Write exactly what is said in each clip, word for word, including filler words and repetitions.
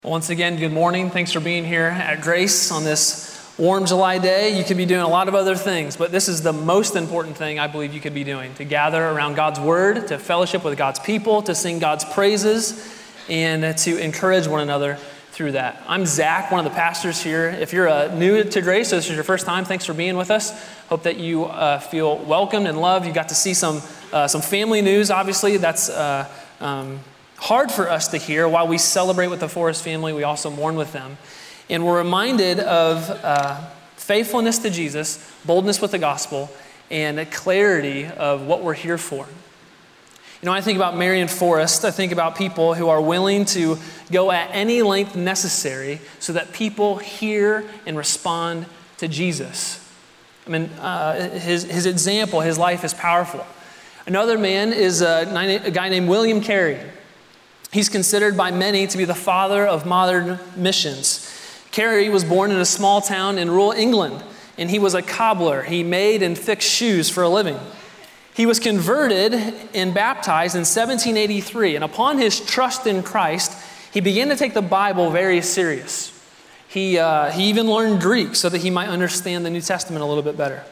Once again, good morning. Thanks for being here at Grace on this warm July day. You could be doing a lot of other things, but this is the most important thing I believe you could be doing, to gather around God's Word, to fellowship with God's people, to sing God's praises, and to encourage one another through that. I'm Zach, one of the pastors here. If you're uh, new to Grace, so this is your first time, thanks for being with us. Hope that you uh, feel welcomed and loved. You got to see some, uh, some family news, obviously. That's... Uh, um, hard for us to hear. While we celebrate with the Forrest family, we also mourn with them. And we're reminded of uh, faithfulness to Jesus, boldness with the gospel, and a clarity of what we're here for. You know, I think about Mary and Forrest. I think about people who are willing to go at any length necessary so that people hear and respond to Jesus. I mean, uh, his, his example, his life is powerful. Another man is a, a guy named William Carey. He's considered by many to be the father of modern missions. Carey was born in a small town in rural England, and he was a cobbler. He made and fixed shoes for a living. He was converted and baptized in seventeen eighty-three, and upon his trust in Christ, he began to take the Bible very serious. He, uh, he even learned Greek so that he might understand the New Testament a little bit better.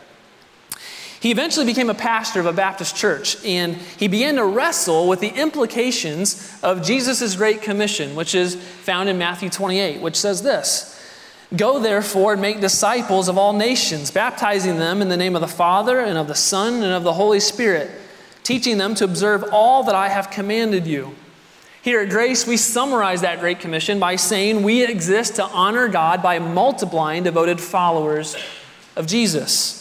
He eventually became a pastor of a Baptist church, and he began to wrestle with the implications of Jesus' Great Commission, which is found in Matthew twenty-eight, which says this: "Go therefore and make disciples of all nations, baptizing them in the name of the Father and of the Son and of the Holy Spirit, teaching them to observe all that I have commanded you." Here at Grace, we summarize that Great Commission by saying we exist to honor God by multiplying devoted followers of Jesus.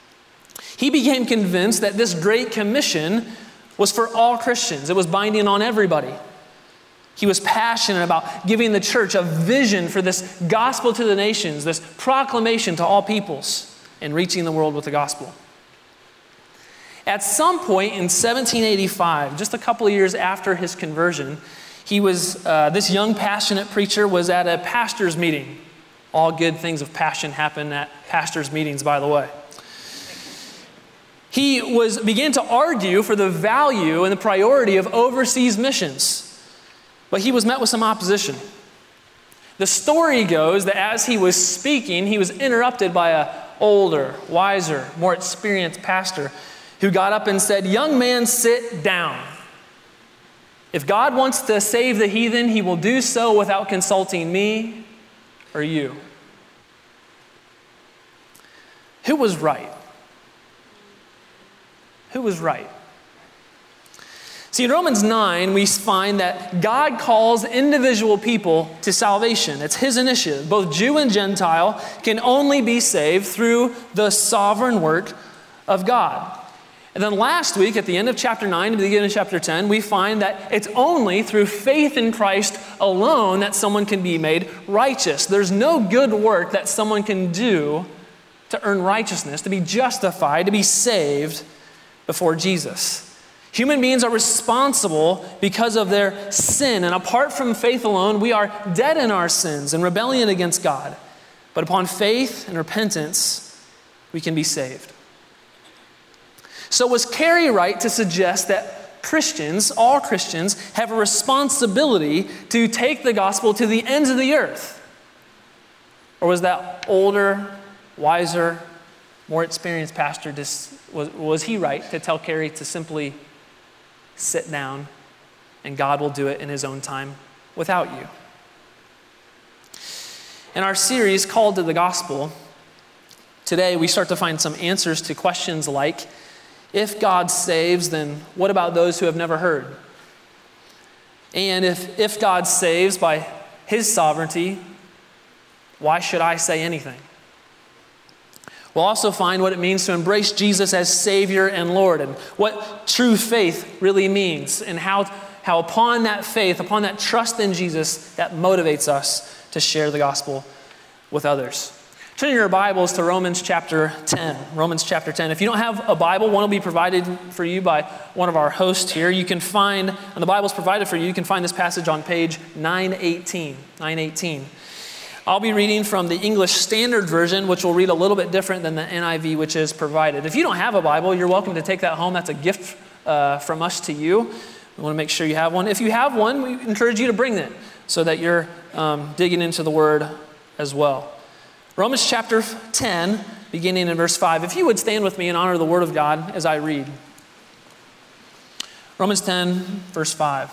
He became convinced that this Great Commission was for all Christians. It was binding on everybody. He was passionate about giving the church a vision for this gospel to the nations, this proclamation to all peoples, and reaching the world with the gospel. At some point in seventeen eighty-five, just a couple of years after his conversion, he was uh, this young, passionate preacher was at a pastor's meeting. All good things of passion happen at pastors' meetings, by the way. He was began to argue for the value and the priority of overseas missions, but he was met with some opposition. The story goes that as he was speaking, he was interrupted by an older, wiser, more experienced pastor who got up and said, "Young man, sit down. If God wants to save the heathen, he will do so without consulting me or you." Who was right? Who was right? See, in Romans nine, we find that God calls individual people to salvation. It's His initiative. Both Jew and Gentile can only be saved through the sovereign work of God. And then last week, at the end of chapter nine, and the beginning of chapter ten, we find that it's only through faith in Christ alone that someone can be made righteous. There's no good work that someone can do to earn righteousness, to be justified, to be saved before Jesus. Human beings are responsible because of their sin, and apart from faith alone, we are dead in our sins and rebellion against God. But upon faith and repentance, we can be saved. So was Carey right to suggest that Christians, all Christians, have a responsibility to take the gospel to the ends of the earth? Or was that older, wiser, more experienced pastor, just, was, was he right to tell Carey to simply sit down and God will do it in His own time without you? In our series called to the Gospel, today we start to find some answers to questions like, if God saves, then what about those who have never heard? And if, if God saves by His sovereignty, why should I say anything? We'll also find what it means to embrace Jesus as Savior and Lord, and what true faith really means, and how, how upon that faith, upon that trust in Jesus, that motivates us to share the gospel with others. Turn your Bibles to Romans chapter ten. Romans chapter ten. If you don't have a Bible, one will be provided for you by one of our hosts here. You can find, and the Bible's provided for you, you can find this passage on page nine eighteen. nine eighteen. I'll be reading from the English Standard Version, which will read a little bit different than the N I V, which is provided. If you don't have a Bible, you're welcome to take that home. That's a gift uh, from us to you. We want to make sure you have one. If you have one, we encourage you to bring it. so that you're um, digging into the word as well. Romans chapter ten, beginning in verse five. If you would stand with me and honor the word of God as I read. Romans ten, verse five.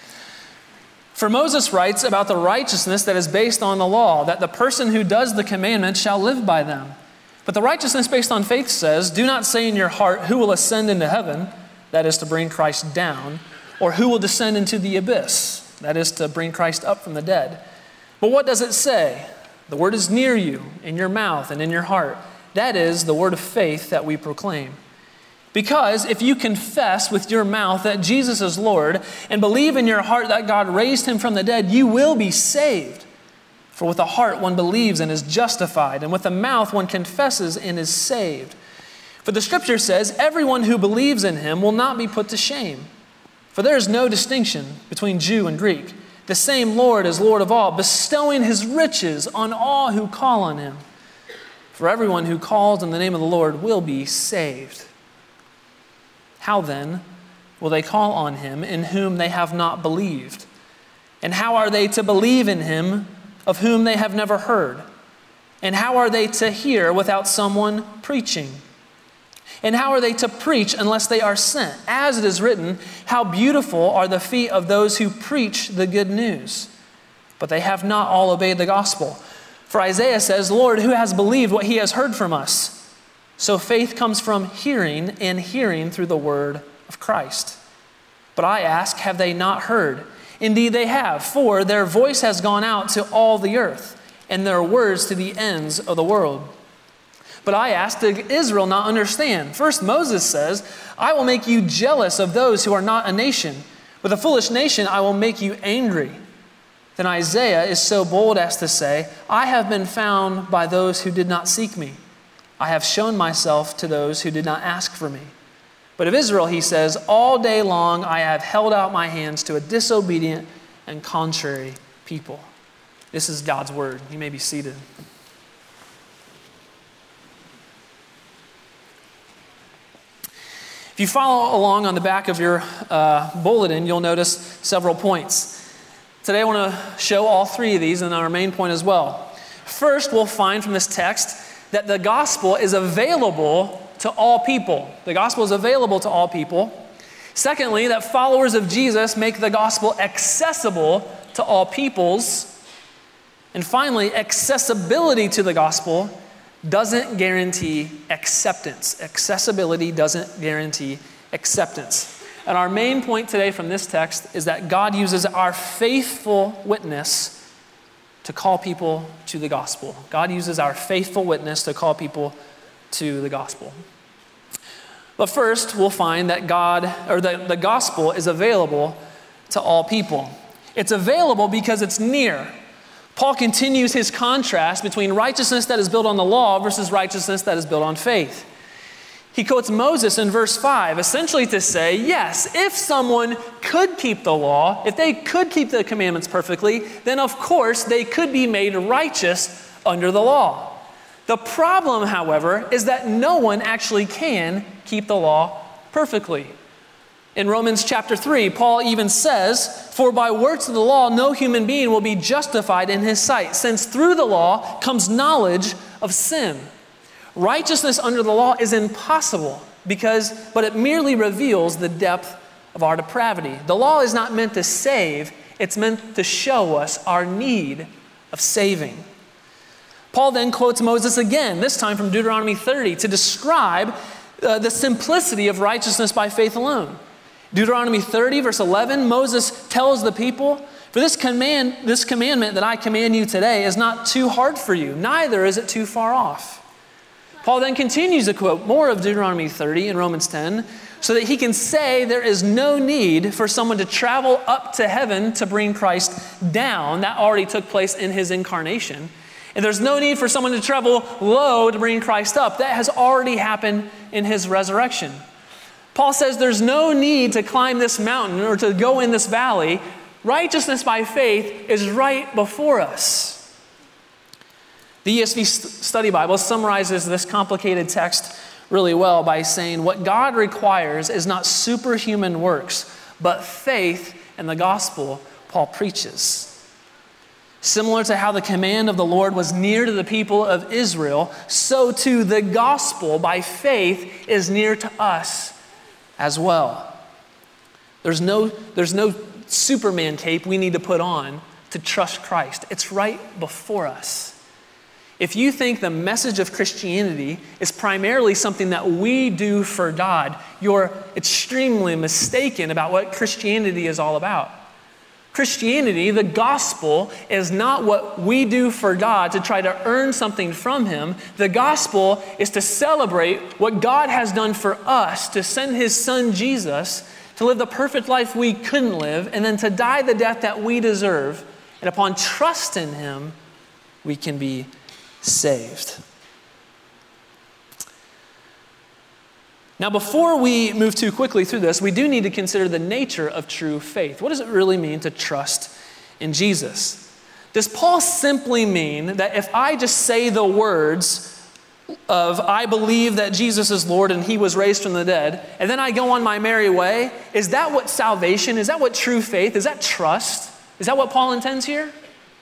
For Moses writes about the righteousness that is based on the law, that the person who does the commandments shall live by them. But the righteousness based on faith says, do not say in your heart, who will ascend into heaven, that is to bring Christ down, or who will descend into the abyss, that is to bring Christ up from the dead. But what does it say? The word is near you, in your mouth and in your heart. That is the word of faith that we proclaim. Because if you confess with your mouth that Jesus is Lord and believe in your heart that God raised him from the dead, you will be saved. For with the heart one believes and is justified, and with the mouth one confesses and is saved. For the scripture says, everyone who believes in him will not be put to shame. For there is no distinction between Jew and Greek. The same Lord is Lord of all, bestowing his riches on all who call on him. For everyone who calls on the name of the Lord will be saved. How then will they call on him in whom they have not believed? And how are they to believe in him of whom they have never heard? And how are they to hear without someone preaching? And how are they to preach unless they are sent? As it is written, how beautiful are the feet of those who preach the good news. But they have not all obeyed the gospel. For Isaiah says, Lord, who has believed what he has heard from us? So faith comes from hearing, and hearing through the word of Christ. But I ask, have they not heard? Indeed they have, for their voice has gone out to all the earth, and their words to the ends of the world. But I ask, did Israel not understand? First Moses says, I will make you jealous of those who are not a nation. With a foolish nation I will make you angry. Then Isaiah is so bold as to say, I have been found by those who did not seek me. I have shown myself to those who did not ask for me. But of Israel, he says, all day long I have held out my hands to a disobedient and contrary people. This is God's word. You may be seated. If you follow along on the back of your uh, bulletin, you'll notice several points. Today I want to show all three of these and our main point as well. First, we'll find from this text that the gospel is available to all people. The gospel is available to all people. Secondly, that followers of Jesus make the gospel accessible to all peoples. And finally, accessibility to the gospel doesn't guarantee acceptance. Accessibility doesn't guarantee acceptance. And our main point today from this text is that God uses our faithful witness to call people to the gospel. God uses our faithful witness to call people to the gospel. But first, we'll find that God, or that the gospel is available to all people. It's available because it's near. Paul continues his contrast between righteousness that is built on the law versus righteousness that is built on faith. He quotes Moses in verse five, essentially to say, yes, if someone could keep the law, if they could keep the commandments perfectly, then of course they could be made righteous under the law. The problem, however, is that no one actually can keep the law perfectly. In Romans chapter three, Paul even says, for by works of the law, no human being will be justified in his sight, since through the law comes knowledge of sin. Righteousness under the law is impossible because, but it merely reveals the depth of our depravity. The law is not meant to save, it's meant to show us our need of saving. Paul then quotes Moses again, this time from Deuteronomy thirty, to describe uh, the simplicity of righteousness by faith alone. Deuteronomy thirty, verse eleven, Moses tells the people, for this command, this commandment that I command you today is not too hard for you, neither is it too far off. Paul then continues to quote more of Deuteronomy thirty in Romans ten, so that he can say there is no need for someone to travel up to heaven to bring Christ down. That already took place in his incarnation. And there's no need for someone to travel low to bring Christ up. That has already happened in his resurrection. Paul says there's no need to climb this mountain or to go in this valley. Righteousness by faith is right before us. The E S V Study Bible summarizes this complicated text really well by saying what God requires is not superhuman works, but faith in the gospel Paul preaches. Similar to how the command of the Lord was near to the people of Israel, so too the gospel by faith is near to us as well. There's no, there's no Superman cape we need to put on to trust Christ. It's right before us. If you think the message of Christianity is primarily something that we do for God, you're extremely mistaken about what Christianity is all about. Christianity, the gospel, is not what we do for God to try to earn something from Him. The gospel is to celebrate what God has done for us, to send His Son Jesus to live the perfect life we couldn't live, and then to die the death that we deserve. And upon trust in Him, we can be saved. Now, before we move too quickly through this, we do need to consider the nature of true faith. What does it really mean to trust in Jesus? Does Paul simply mean that if I just say the words of I believe that Jesus is Lord and He was raised from the dead, and then I go on my merry way, is that what salvation, is that what true faith, is that trust? Is that what Paul intends here?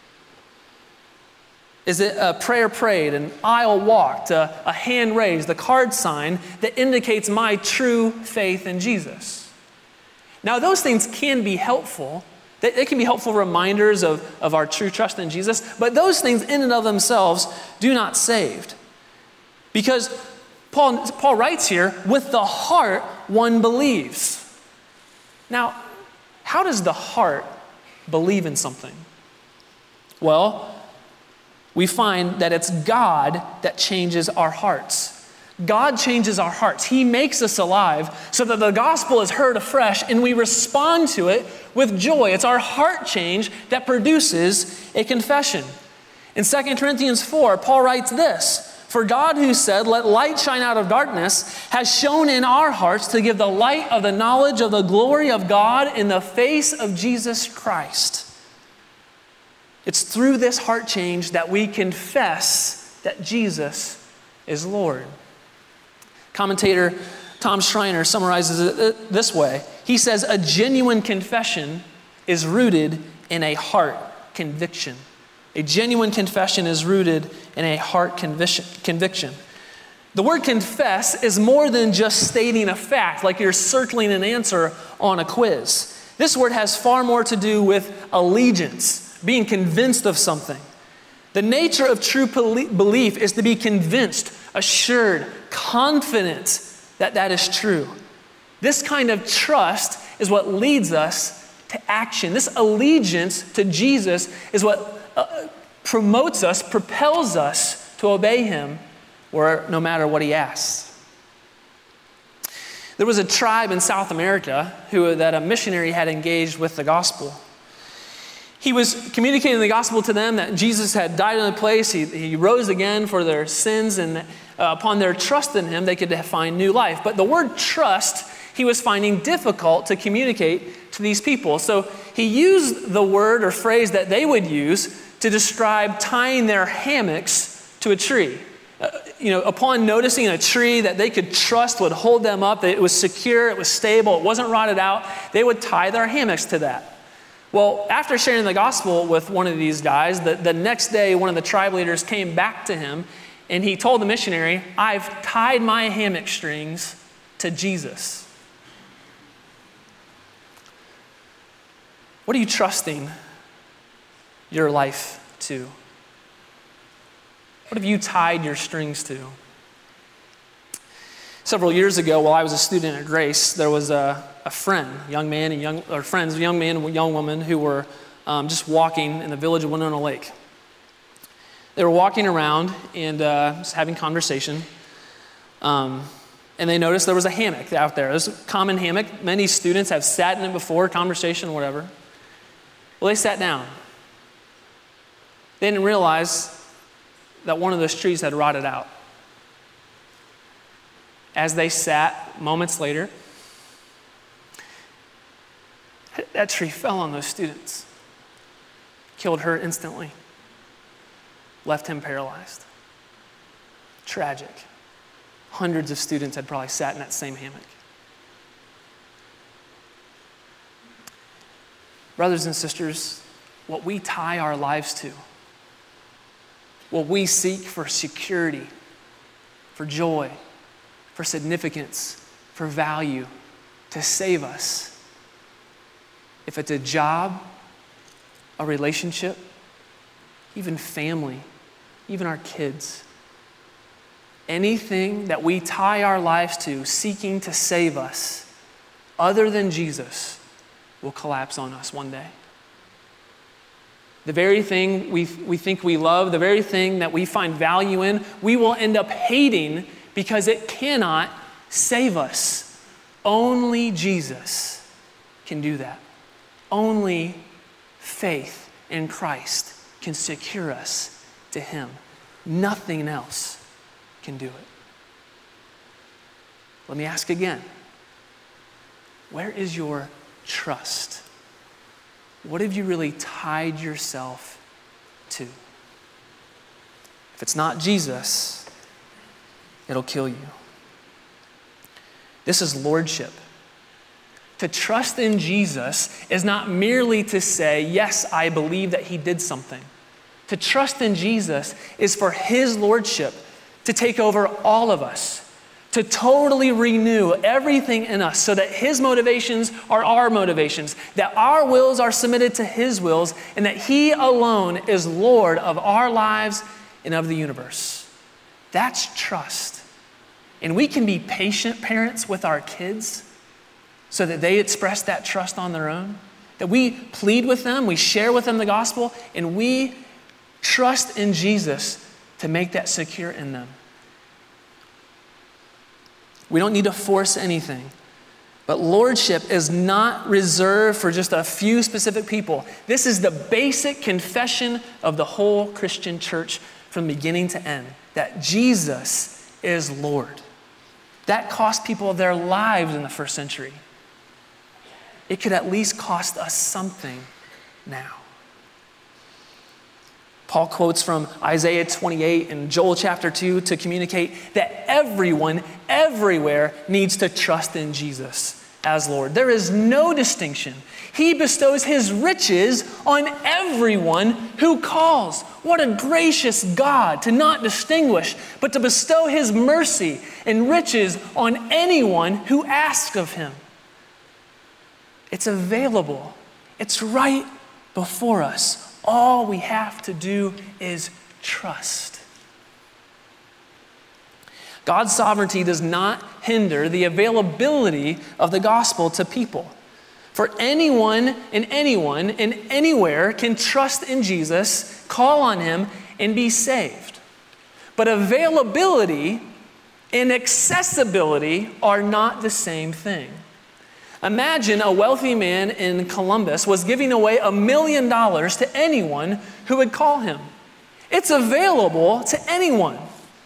Is it a prayer prayed, an aisle walked, a, a hand raised, a card sign that indicates my true faith in Jesus? Now, those things can be helpful. They, they can be helpful reminders of, of our true trust in Jesus, but those things in and of themselves do not save. Because Paul, Paul writes here, with the heart one believes. Now, how does the heart believe in something? Well, we find that it's God that changes our hearts. God changes our hearts. He makes us alive so that the gospel is heard afresh and we respond to it with joy. It's our heart change that produces a confession. In Second Corinthians four, Paul writes this, "For God who said, 'Let light shine out of darkness,' has shone in our hearts to give the light of the knowledge of the glory of God in the face of Jesus Christ." It's through this heart change that we confess that Jesus is Lord. Commentator Tom Schreiner summarizes it this way. He says, a genuine confession is rooted in a heart conviction. A genuine confession is rooted in a heart conviction. The word confess is more than just stating a fact, like you're circling an answer on a quiz. This word has far more to do with allegiance, being convinced of something. The nature of true belief is to be convinced, assured, confident that that is true. This kind of trust is what leads us to action. This allegiance to Jesus is what uh, promotes us, propels us to obey Him, or no matter what He asks. There was a tribe in South America who that a missionary had engaged with the gospel. He was communicating the gospel to them that Jesus had died in the place, he, he rose again for their sins, and uh, upon their trust in Him, they could find new life. But the word trust, he was finding difficult to communicate to these people. So he used the word or phrase that they would use to describe tying their hammocks to a tree. Uh, you know, upon noticing a tree that they could trust would hold them up, that it was secure, it was stable, it wasn't rotted out, they would tie their hammocks to that. Well, after sharing the gospel with one of these guys, the, the next day, one of the tribe leaders came back to him and he told the missionary, "I've tied my hammock strings to Jesus." What are you trusting your life to? What have you tied your strings to? Several years ago, while I was a student at Grace, there was a, a friend, young man and young, or friends, a young man and a young woman who were um, just walking in the village of Winona Lake. They were walking around and uh, just having conversation, um, and they noticed there was a hammock out there. It was a common hammock. Many students have sat in it before, conversation, whatever. Well, they sat down. They didn't realize that one of those trees had rotted out. As they sat moments later, that tree fell on those students, killed her instantly, left him paralyzed. Tragic. Hundreds of students had probably sat in that same hammock. Brothers and sisters, what we tie our lives to, what we seek for security, for joy, for significance, for value, to save us. If it's a job, a relationship, even family, even our kids, anything that we tie our lives to seeking to save us other than Jesus will collapse on us one day. The very thing we, we think we love, the very thing that we find value in, we will end up hating because it cannot save us. Only Jesus can do that. Only faith in Christ can secure us to Him. Nothing else can do it. Let me ask again. Where is your trust? What have you really tied yourself to? If it's not Jesus, it'll kill you. This is lordship. To trust in Jesus is not merely to say, yes, I believe that He did something. To trust in Jesus is for His lordship to take over all of us, to totally renew everything in us so that His motivations are our motivations, that our wills are submitted to His wills, and that He alone is Lord of our lives and of the universe. That's trust. And we can be patient parents with our kids so that they express that trust on their own, that we plead with them, we share with them the gospel, and we trust in Jesus to make that secure in them. We don't need to force anything. But lordship is not reserved for just a few specific people. This is the basic confession of the whole Christian church from beginning to end, that Jesus is Lord. That cost people their lives in the first century. It could at least cost us something now. Paul quotes from Isaiah twenty-eight and Joel chapter two to communicate that everyone, everywhere needs to trust in Jesus as Lord. There is no distinction. He bestows His riches on everyone who calls. What a gracious God to not distinguish, but to bestow His mercy and riches on anyone who asks of Him. It's available. It's right before us. All we have to do is trust. God's sovereignty does not hinder the availability of the gospel to people. For anyone and anyone and anywhere can trust in Jesus, call on Him, and be saved. But availability and accessibility are not the same thing. Imagine a wealthy man in Columbus was giving away a million dollars to anyone who would call him. It's available to anyone.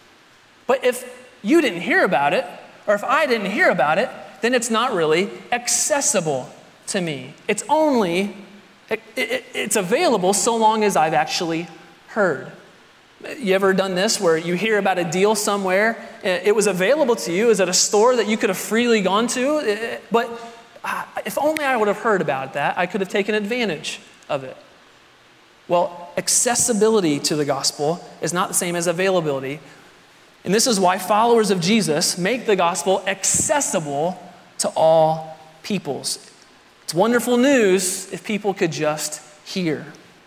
But if you didn't hear about it, or if I didn't hear about it, then it's not really accessible to me. It's only, it, it, it's available so long as I've actually heard. You ever done this where you hear about a deal somewhere, it was available to you, is at a store that you could have freely gone to, but if only I would have heard about that, I could have taken advantage of it. Well, accessibility to the gospel is not the same as availability. And this is why followers of Jesus make the gospel accessible to all peoples. It's wonderful news if people could just hear.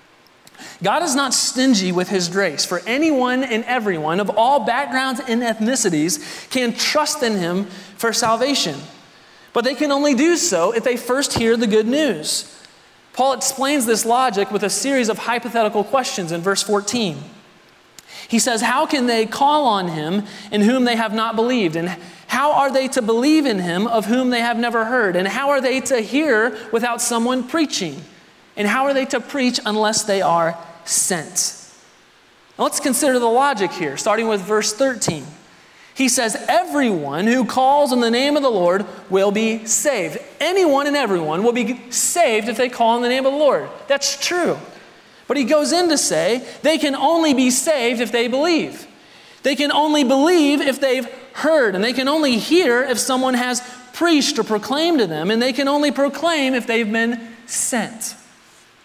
God is not stingy with His grace, for anyone and everyone of all backgrounds and ethnicities can trust in Him for salvation. But they can only do so if they first hear the good news. Paul explains this logic with a series of hypothetical questions in verse fourteen. He says, how can they call on Him in whom they have not believed? And how are they to believe in Him of whom they have never heard? And how are they to hear without someone preaching? And how are they to preach unless they are sent? Now let's consider the logic here, starting with verse thirteen. He says, everyone who calls on the name of the Lord will be saved. Anyone and everyone will be saved if they call on the name of the Lord. That's true. But he goes in to say, they can only be saved if they believe. They can only believe if they've heard, and they can only hear if someone has preached or proclaimed to them, and they can only proclaim if they've been sent.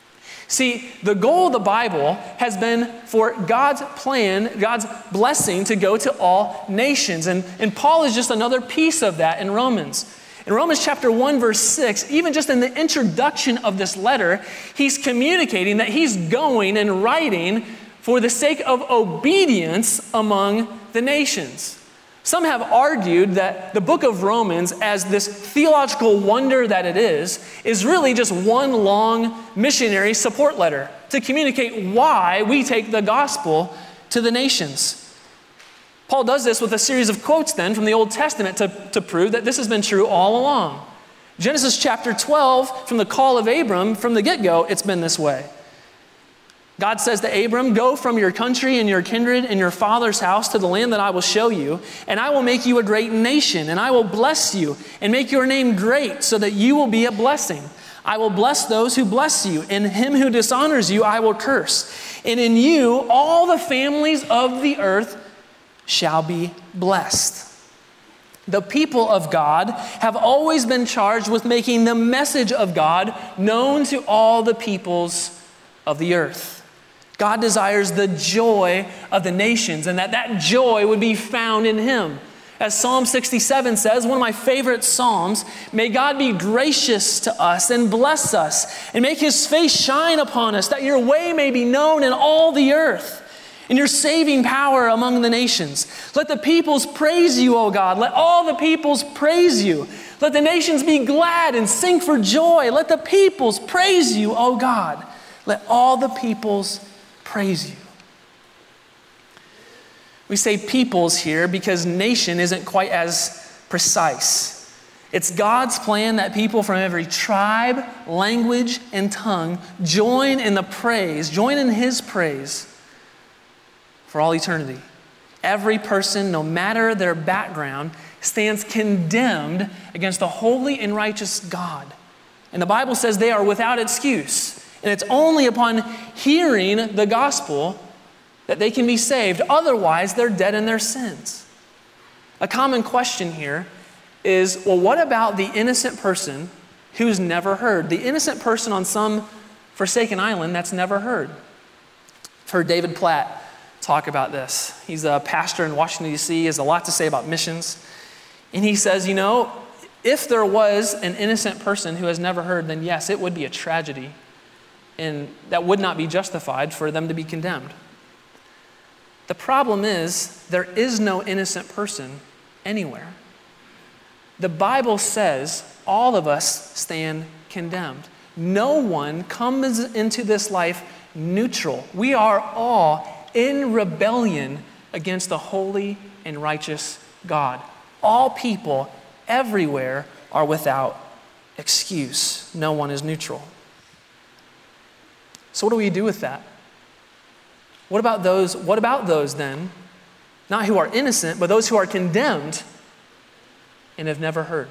See, the goal of the Bible has been for God's plan, God's blessing to go to all nations. And, and Paul is just another piece of that in Romans. In Romans chapter one, verse six, even just in the introduction of this letter, he's communicating that he's going and writing for the sake of obedience among the nations. Some have argued that the book of Romans, as this theological wonder that it is, is really just one long missionary support letter to communicate why we take the gospel to the nations. Paul does this with a series of quotes then from the Old Testament to, to prove that this has been true all along. Genesis chapter twelve, from the call of Abram, from the get-go, it's been this way. God says to Abram, go from your country and your kindred and your father's house to the land that I will show you, and I will make you a great nation, and I will bless you and make your name great so that you will be a blessing. I will bless those who bless you, and him who dishonors you I will curse. And in you all the families of the earth shall be blessed. The people of God have always been charged with making the message of God known to all the peoples of the earth. God desires the joy of the nations, and that that joy would be found in him. As Psalm sixty-seven says, one of my favorite Psalms, may God be gracious to us and bless us and make his face shine upon us, that your way may be known in all the earth and your saving power among the nations. Let the peoples praise you, O God. Let all the peoples praise you. Let the nations be glad and sing for joy. Let the peoples praise you, O God. Let all the peoples praise you. We say peoples here because nation isn't quite as precise. It's God's plan that people from every tribe, language, and tongue join in the praise, join in his praise for all eternity. Every person, no matter their background, stands condemned against the holy and righteous God. And the Bible says they are without excuse. And it's only upon hearing the gospel that they can be saved. Otherwise, they're dead in their sins. A common question here is, well, what about the innocent person who's never heard? The innocent person on some forsaken island that's never heard. I've heard David Platt talk about this. He's a pastor in Washington, D C, has a lot to say about missions. And he says, you know, if there was an innocent person who has never heard, then yes, it would be a tragedy. And that would not be justified for them to be condemned. The problem is, there is no innocent person anywhere. The Bible says all of us stand condemned. No one comes into this life neutral. We are all in rebellion against the holy and righteous God. All people everywhere are without excuse. No one is neutral. So what do we do with that? What about those, what about those then, not who are innocent, but those who are condemned and have never heard?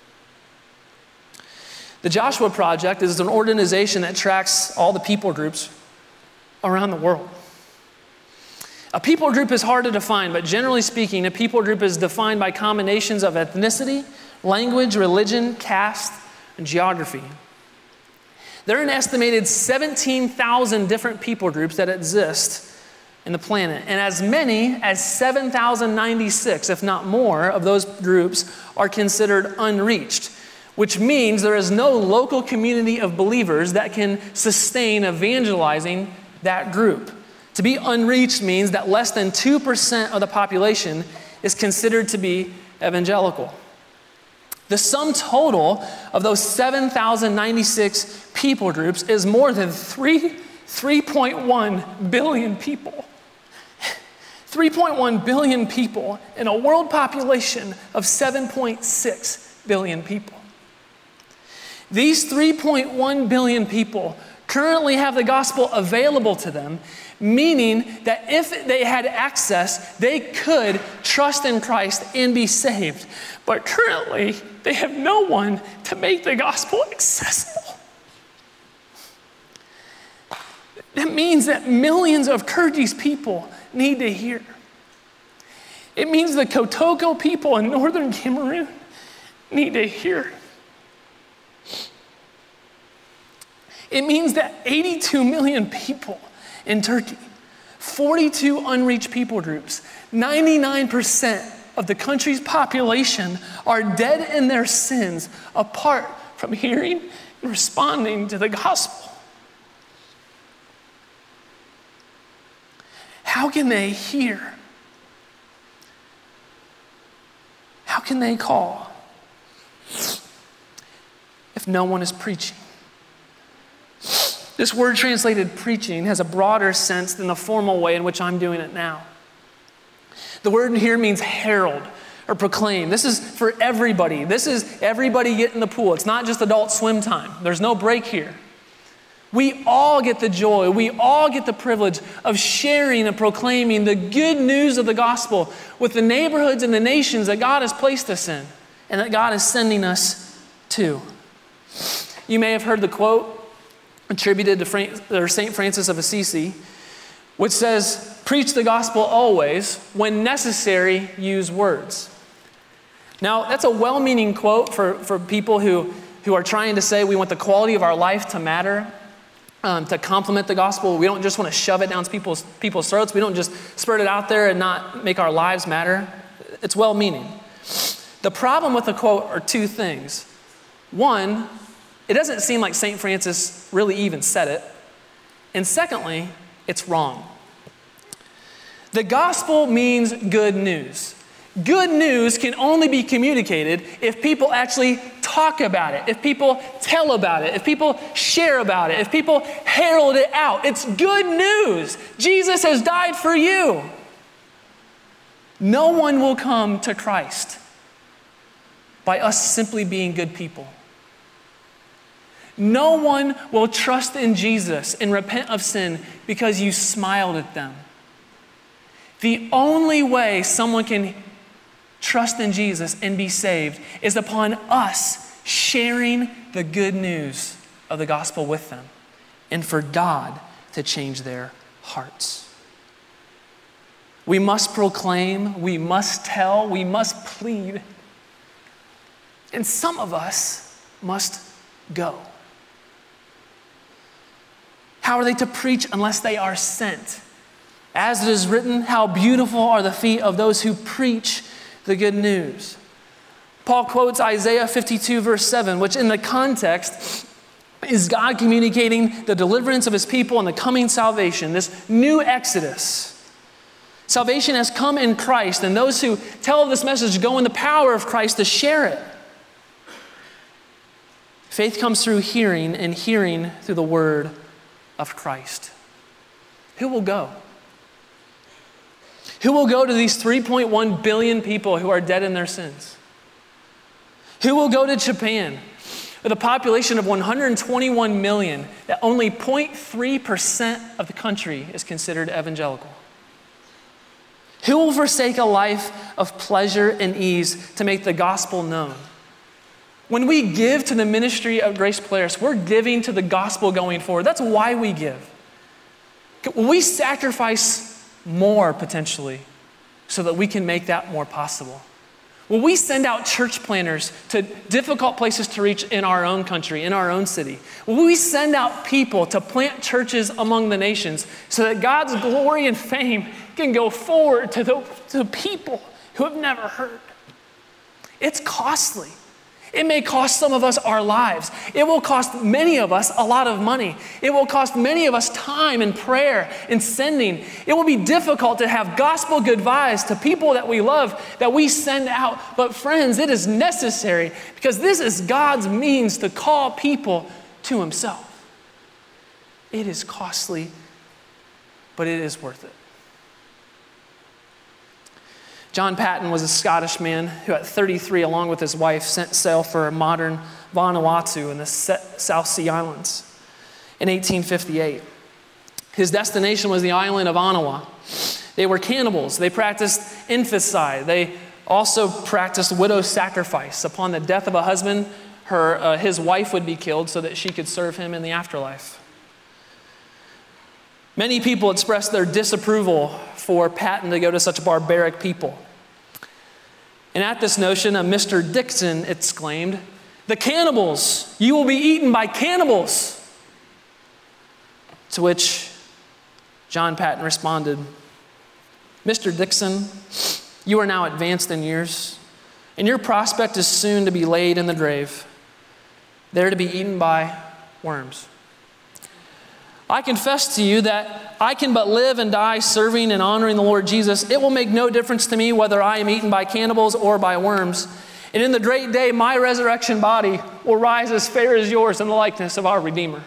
The Joshua Project is an organization that tracks all the people groups around the world. A people group is hard to define, but generally speaking, a people group is defined by combinations of ethnicity, language, religion, caste, and geography. There are an estimated seventeen thousand different people groups that exist in the planet, and as many as seven thousand ninety-six, if not more, of those groups are considered unreached, which means there is no local community of believers that can sustain evangelizing that group. To be unreached means that less than two percent of the population is considered to be evangelical. The sum total of those seven thousand ninety-six people groups is more than three point one billion people. three point one billion people in a world population of seven point six billion people. These three point one billion people currently have the gospel available to them, meaning that if they had access, they could trust in Christ and be saved. But currently, they have no one to make the gospel accessible. That means that millions of Kyrgyz people need to hear. It means the Kotoko people in northern Cameroon need to hear. It means that eighty-two million people in Turkey, forty-two unreached people groups, ninety-nine percent of the country's population are dead in their sins apart from hearing and responding to the gospel. How can they hear? How can they call if no one is preaching? This word translated preaching has a broader sense than the formal way in which I'm doing it now. The word here means herald or proclaim. This is for everybody. This is everybody get in the pool. It's not just adult swim time. There's no break here. We all get the joy. We all get the privilege of sharing and proclaiming the good news of the gospel with the neighborhoods and the nations that God has placed us in and that God is sending us to. You may have heard the quote attributed to Saint Francis of Assisi, which says, "Preach the gospel always. When necessary, use words." Now, that's a well-meaning quote for, for people who, who are trying to say we want the quality of our life to matter, um, to complement the gospel. We don't just want to shove it down people's, people's throats. We don't just spurt it out there and not make our lives matter. It's well-meaning. The problem with the quote are two things. One, it doesn't seem like Saint Francis really even said it. And secondly, it's wrong. The gospel means good news. Good news can only be communicated if people actually talk about it, if people tell about it, if people share about it, if people herald it out. It's good news. Jesus has died for you. No one will come to Christ by us simply being good people. No one will trust in Jesus and repent of sin because you smiled at them. The only way someone can trust in Jesus and be saved is upon us sharing the good news of the gospel with them and for God to change their hearts. We must proclaim, we must tell, we must plead, and some of us must go. How are they to preach unless they are sent? As it is written, how beautiful are the feet of those who preach the good news. Paul quotes Isaiah fifty-two, verse seven, which in the context is God communicating the deliverance of his people and the coming salvation, this new exodus. Salvation has come in Christ, and those who tell this message go in the power of Christ to share it. Faith comes through hearing, and hearing through the word of Christ. Who will go? Who will go to these three point one billion people who are dead in their sins? Who will go to Japan with a population of one hundred twenty-one million that only zero point three percent of the country is considered evangelical? Who will forsake a life of pleasure and ease to make the gospel known? When we give to the ministry of Grace Polaris, we're giving to the gospel going forward. That's why we give. We sacrifice more potentially so that we can make that more possible. Will we send out church planners to difficult places to reach in our own country, in our own city? Will we send out people to plant churches among the nations so that God's glory and fame can go forward to the, to the people who have never heard? It's costly. It may cost some of us our lives. It will cost many of us a lot of money. It will cost many of us time and prayer and sending. It will be difficult to have gospel good vibes to people that we love that we send out. But friends, it is necessary because this is God's means to call people to himself. It is costly, but it is worth it. John Paton was a Scottish man who at thirty-three, along with his wife, set sail for modern Vanuatu in the South Sea Islands in eighteen fifty-eight. His destination was the island of Anawa. They were cannibals. They practiced infanticide. They also practiced widow sacrifice. Upon the death of a husband, her, uh, his wife would be killed so that she could serve him in the afterlife. Many people expressed their disapproval for Paton to go to such barbaric people. And at this notion, a Mister Dixon exclaimed, "The cannibals! You will be eaten by cannibals!" To which John Patton responded, "Mister Dixon, you are now advanced in years, and your prospect is soon to be laid in the grave, there to be eaten by worms. I confess to you that I can but live and die serving and honoring the Lord Jesus. It will make no difference to me whether I am eaten by cannibals or by worms. And in the great day, my resurrection body will rise as fair as yours in the likeness of our Redeemer."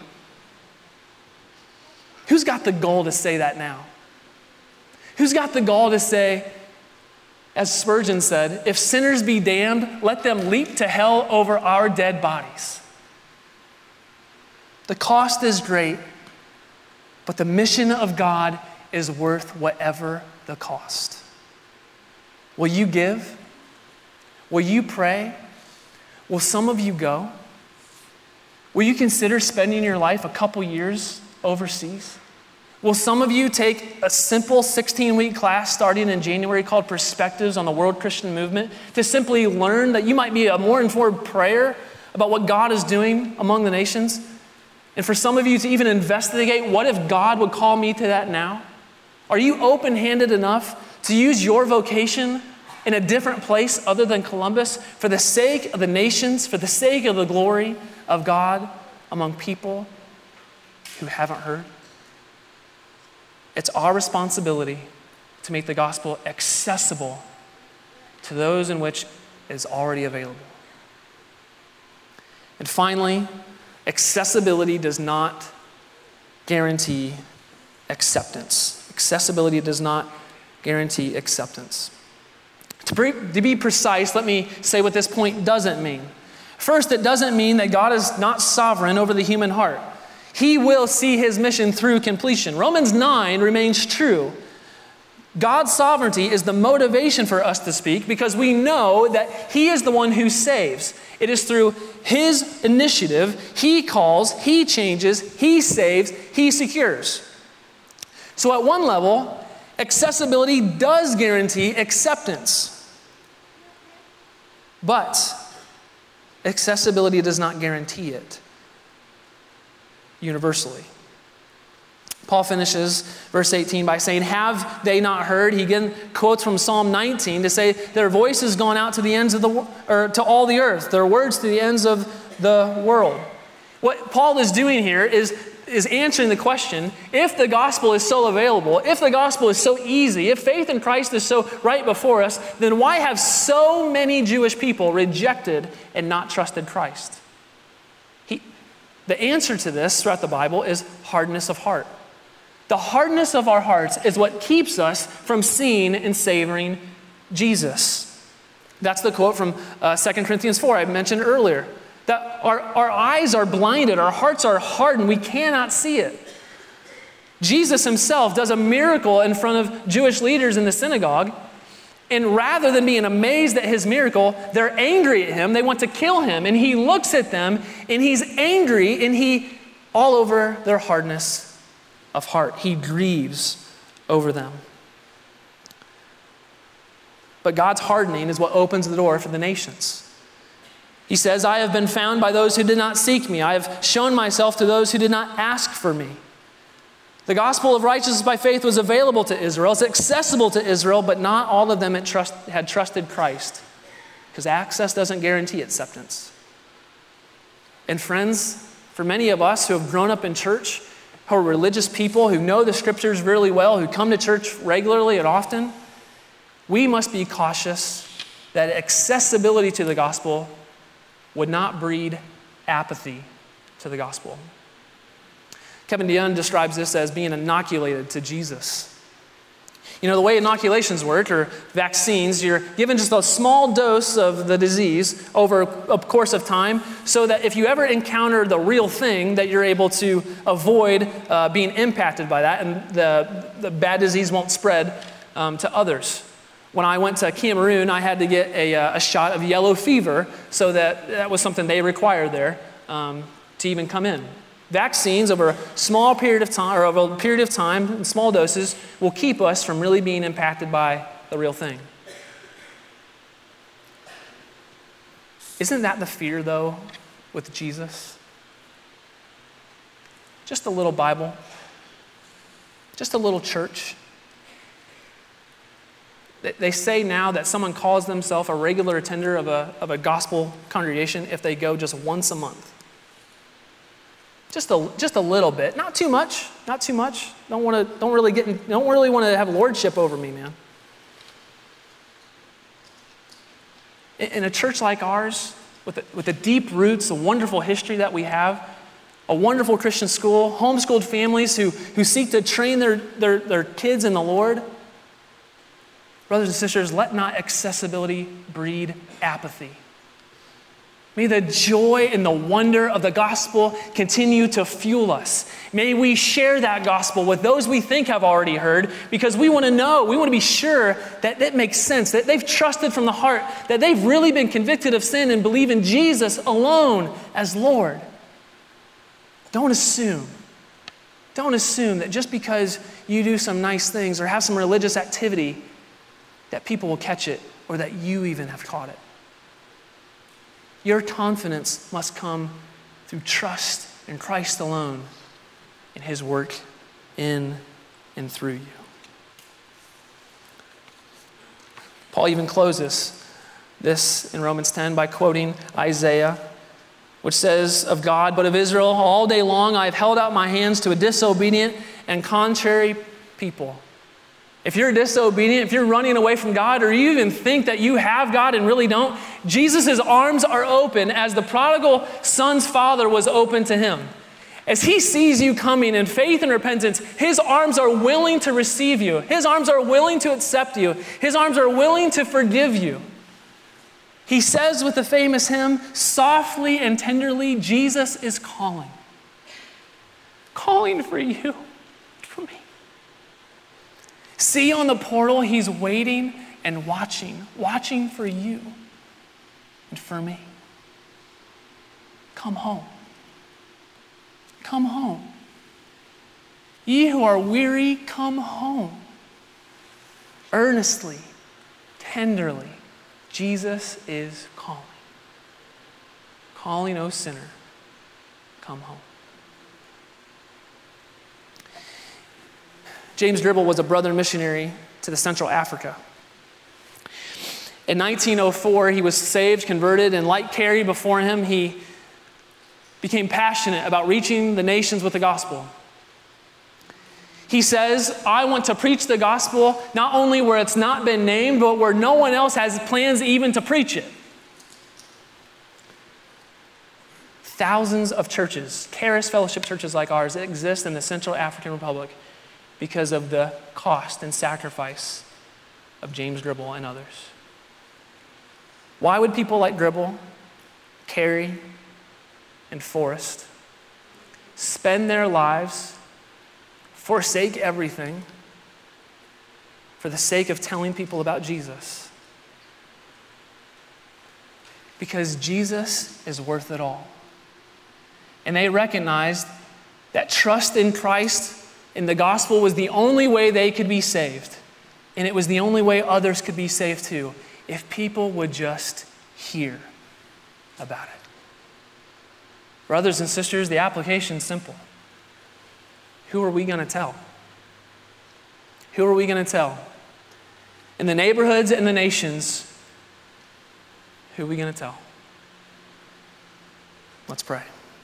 Who's got the gall to say that now? Who's got the gall to say, as Spurgeon said, "If sinners be damned, let them leap to hell over our dead bodies"? The cost is great, but the mission of God is worth whatever the cost. Will you give? Will you pray? Will some of you go? Will you consider spending your life a couple years overseas? Will some of you take a simple sixteen-week class starting in January called Perspectives on the World Christian Movement to simply learn that you might be a more informed prayer about what God is doing among the nations? And for some of you to even investigate, what if God would call me to that now? Are you open-handed enough to use your vocation in a different place other than Columbus for the sake of the nations, for the sake of the glory of God among people who haven't heard? It's our responsibility to make the gospel accessible to those in which it is already available. And finally, accessibility does not guarantee acceptance. Accessibility does not guarantee acceptance. To, pre- to be precise, let me say what this point doesn't mean. First, it doesn't mean that God is not sovereign over the human heart. He will see his mission through completion. Romans nine remains true. God's sovereignty is the motivation for us to speak because we know that he is the one who saves. It is through his initiative. He calls, he changes, he saves, he secures. So at one level, accessibility does guarantee acceptance. But accessibility does not guarantee it universally. Paul finishes verse eighteen by saying, "Have they not heard?" He again quotes from Psalm nineteen to say, "Their voice has gone out to the ends of the or to all the earth, their words to the ends of the world." What Paul is doing here is, is answering the question, if the gospel is so available, if the gospel is so easy, if faith in Christ is so right before us, then why have so many Jewish people rejected and not trusted Christ? He, the answer to this throughout the Bible is hardness of heart. The hardness of our hearts is what keeps us from seeing and savoring Jesus. That's the quote from uh, Second Corinthians four I mentioned earlier. That our, our eyes are blinded, our hearts are hardened, we cannot see it. Jesus himself does a miracle in front of Jewish leaders in the synagogue, and rather than being amazed at his miracle, they're angry at him, they want to kill him, and he looks at them, and he's angry, and he, all over their hardness of heart, he grieves over them. But God's hardening is what opens the door for the nations. He says, "I have been found by those who did not seek me. I have shown myself to those who did not ask for me." The gospel of righteousness by faith was available to Israel. It's accessible to Israel, but not all of them had, trust, had trusted Christ, because access doesn't guarantee acceptance. And friends, for many of us who have grown up in church, who are religious people, who know the scriptures really well, who come to church regularly and often, we must be cautious that accessibility to the gospel would not breed apathy to the gospel. Kevin DeYoung describes this as being inoculated to Jesus. You know, the way inoculations work, or vaccines, you're given just a small dose of the disease over a course of time so that if you ever encounter the real thing, that you're able to avoid uh, being impacted by that, and the, the bad disease won't spread um, to others. When I went to Cameroon, I had to get a, a shot of yellow fever, so that that was something they required there um, to even come in. Vaccines over a small period of time, or over a period of time, in small doses, will keep us from really being impacted by the real thing. Isn't that the fear, though, with Jesus? Just a little Bible, just a little church. They say now that someone calls themselves a regular attender of a, of a gospel congregation if they go just once a month. Just a, just a little bit, not too much, not too much. Don't want to, don't really get, in, don't really want to have lordship over me, man. In, in a church like ours, with the, with the deep roots, the wonderful history that we have, a wonderful Christian school, homeschooled families who, who seek to train their, their, their kids in the Lord. Brothers and sisters, let not accessibility breed apathy. May the joy and the wonder of the gospel continue to fuel us. May we share that gospel with those we think have already heard, because we want to know, we want to be sure that it makes sense, that they've trusted from the heart, that they've really been convicted of sin and believe in Jesus alone as Lord. Don't assume. Don't assume that just because you do some nice things or have some religious activity that people will catch it or that you even have caught it. Your confidence must come through trust in Christ alone and His work in and through you. Paul even closes this in Romans ten by quoting Isaiah, which says of God, "But of Israel all day long I have held out my hands to a disobedient and contrary people." If you're disobedient, if you're running away from God, or you even think that you have God and really don't, Jesus' arms are open as the prodigal son's father was open to him. As He sees you coming in faith and repentance, His arms are willing to receive you. His arms are willing to accept you. His arms are willing to forgive you. He says with the famous hymn, softly and tenderly, Jesus is calling. Calling for you, for me. See on the portal, He's waiting and watching, watching for you and for me. Come home. Come home. Ye who are weary, come home. Earnestly, tenderly, Jesus is calling. Calling, O sinner, come home. James Gribble was a brother missionary to the Central Africa. In nineteen oh four, he was saved, converted, and like Carey before him, he became passionate about reaching the nations with the gospel. He says, I want to preach the gospel not only where it's not been named, but where no one else has plans even to preach it. Thousands of churches, Charis Fellowship churches like ours, exist in the Central African Republic because of the cost and sacrifice of James Gribble and others. Why would people like Gribble, Carey, and Forrest spend their lives, forsake everything, for the sake of telling people about Jesus? Because Jesus is worth it all. And they recognized that trust in Christ in the gospel was the only way they could be saved. And it was the only way others could be saved too, if people would just hear about it. Brothers and sisters, the application is simple. Who are we going to tell? Who are we going to tell? In the neighborhoods and the nations, who are we going to tell? Let's pray.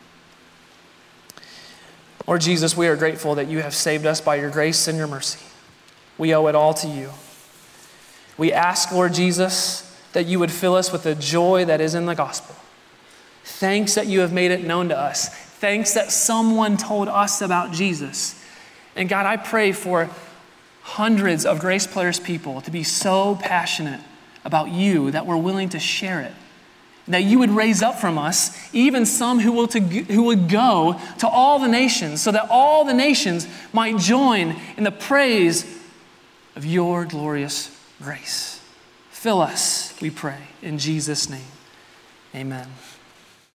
Lord Jesus, we are grateful that you have saved us by your grace and your mercy. We owe it all to you. We ask, Lord Jesus, that you would fill us with the joy that is in the gospel. Thanks that you have made it known to us. Thanks that someone told us about Jesus. And God, I pray for hundreds of Grace Players people to be so passionate about you that we're willing to share it. That you would raise up from us even some who, will to, who would go to all the nations so that all the nations might join in the praise of your glorious grace. Fill us, we pray, in Jesus' name. Amen.